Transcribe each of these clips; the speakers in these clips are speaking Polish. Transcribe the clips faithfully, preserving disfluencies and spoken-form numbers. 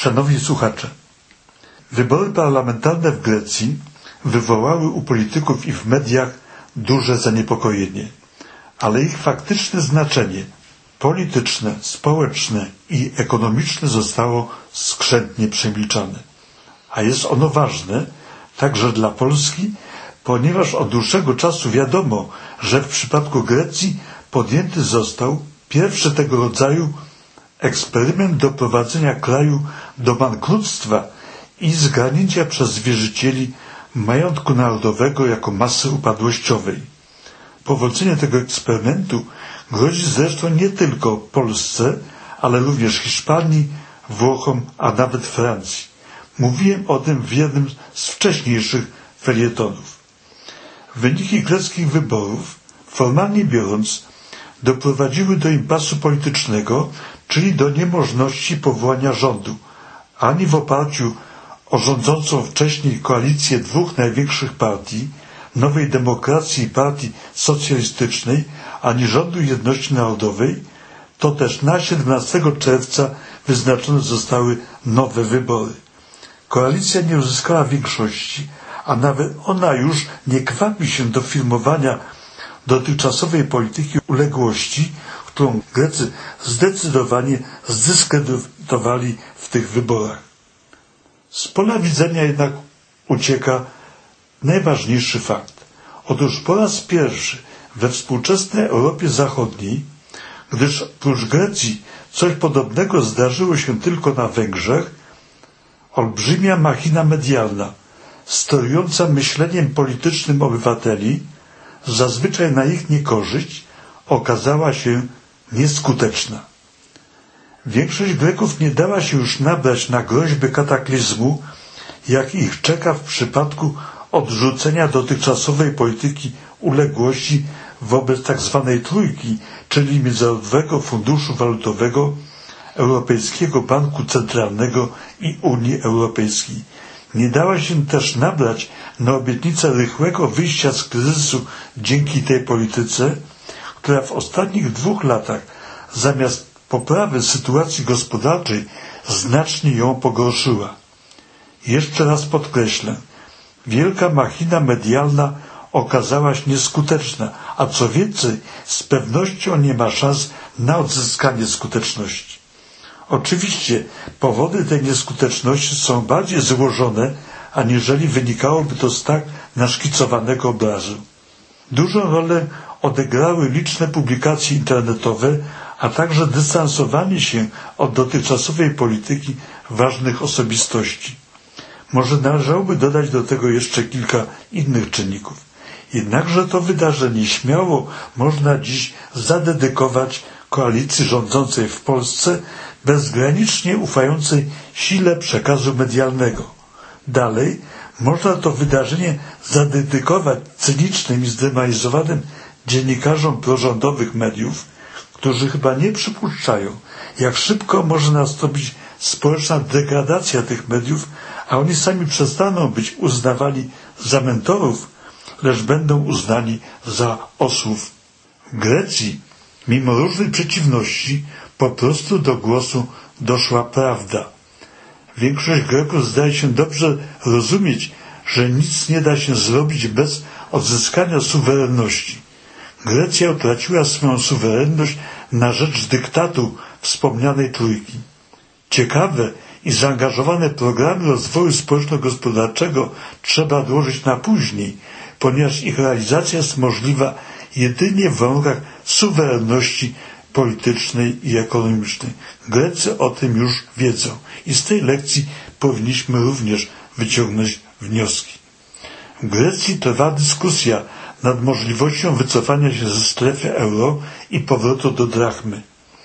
Szanowni słuchacze, wybory parlamentarne w Grecji wywołały u polityków i w mediach duże zaniepokojenie, ale ich faktyczne znaczenie polityczne, społeczne i ekonomiczne zostało skrzętnie przemilczane. A jest ono ważne także dla Polski, ponieważ od dłuższego czasu wiadomo, że w przypadku Grecji podjęty został pierwszy tego rodzaju eksperyment doprowadzenia kraju do bankructwa i zgarnięcia przez wierzycieli majątku narodowego jako masy upadłościowej. Powodzenie tego eksperymentu grozi zresztą nie tylko Polsce, ale również Hiszpanii, Włochom, a nawet Francji. Mówiłem o tym w jednym z wcześniejszych felietonów. Wyniki greckich wyborów, formalnie biorąc, doprowadziły do impasu politycznego, czyli do niemożności powołania rządu, ani w oparciu o rządzącą wcześniej koalicję dwóch największych partii, Nowej Demokracji i Partii Socjalistycznej, ani rządu jedności narodowej, to też na siedemnastego czerwca wyznaczone zostały nowe wybory. Koalicja nie uzyskała większości, a nawet ona już nie kwapi się do filmowania dotychczasowej polityki uległości, którą Grecy zdecydowanie zdyskredytowali w tych wyborach. Z pola widzenia jednak ucieka najważniejszy fakt. Otóż po raz pierwszy we współczesnej Europie Zachodniej, gdyż prócz Grecji coś podobnego zdarzyło się tylko na Węgrzech, olbrzymia machina medialna, sterująca myśleniem politycznym obywateli, zazwyczaj na ich niekorzyść, okazała się nieskuteczna. Większość Greków nie dała się już nabrać na groźby kataklizmu, jak ich czeka w przypadku odrzucenia dotychczasowej polityki uległości wobec tzw. trójki, czyli Międzynarodowego Funduszu Walutowego, Europejskiego Banku Centralnego i Unii Europejskiej. Nie dała się też nabrać na obietnicę rychłego wyjścia z kryzysu dzięki tej polityce, która w ostatnich dwóch latach zamiast poprawy sytuacji gospodarczej znacznie ją pogorszyła. Jeszcze raz podkreślę, wielka machina medialna okazała się nieskuteczna, a co więcej, z pewnością nie ma szans na odzyskanie skuteczności. Oczywiście powody tej nieskuteczności są bardziej złożone, aniżeli wynikałoby to z tak naszkicowanego obrazu. Dużą rolę odegrały liczne publikacje internetowe, a także dystansowanie się od dotychczasowej polityki ważnych osobistości. Może należałoby dodać do tego jeszcze kilka innych czynników. Jednakże to wydarzenie śmiało można dziś zadedykować koalicji rządzącej w Polsce, bezgranicznie ufającej sile przekazu medialnego. Dalej można to wydarzenie zadedykować cynicznym i zdemonizowanym dziennikarzom prorządowych mediów, którzy chyba nie przypuszczają, jak szybko może nastąpić społeczna degradacja tych mediów, a oni sami przestaną być uznawani za mentorów, lecz będą uznani za osłów. W Grecji, mimo różnych przeciwności, po prostu do głosu doszła prawda. Większość Greków zdaje się dobrze rozumieć, że nic nie da się zrobić bez odzyskania suwerenności. Grecja utraciła swoją suwerenność na rzecz dyktatu wspomnianej trójki. Ciekawe i zaangażowane programy rozwoju społeczno-gospodarczego trzeba odłożyć na później, ponieważ ich realizacja jest możliwa jedynie w warunkach suwerenności politycznej i ekonomicznej. Grecy o tym już wiedzą i z tej lekcji powinniśmy również wyciągnąć wnioski. W Grecji trwa dyskusja nad możliwością wycofania się ze strefy euro i powrotu do drachmy.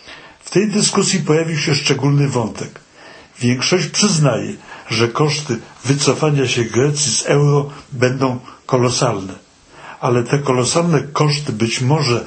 W tej dyskusji pojawił się szczególny wątek. Większość przyznaje, że koszty wycofania się Grecji z euro będą kolosalne, ale te kolosalne koszty być może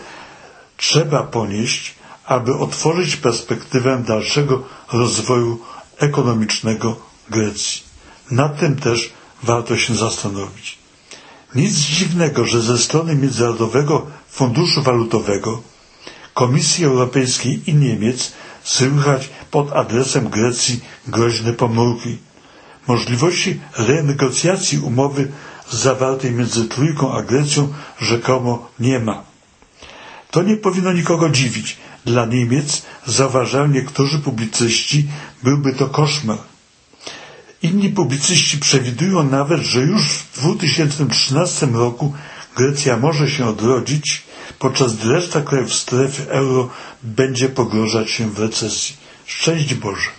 trzeba ponieść, aby otworzyć perspektywę dalszego rozwoju ekonomicznego Grecji. Nad tym też warto się zastanowić. Nic dziwnego, że ze strony Międzynarodowego Funduszu Walutowego, Komisji Europejskiej i Niemiec słychać pod adresem Grecji groźne pomrówki. Możliwości renegocjacji umowy zawartej między Trójką a Grecją rzekomo nie ma. To nie powinno nikogo dziwić. Dla Niemiec, zauważają niektórzy publicyści, byłby to koszmar. Inni publicyści przewidują nawet, że już w dwa tysiące trzynastym roku Grecja może się odrodzić, podczas gdy reszta krajów strefy euro będzie pogrążać się w recesji. Szczęść Boże!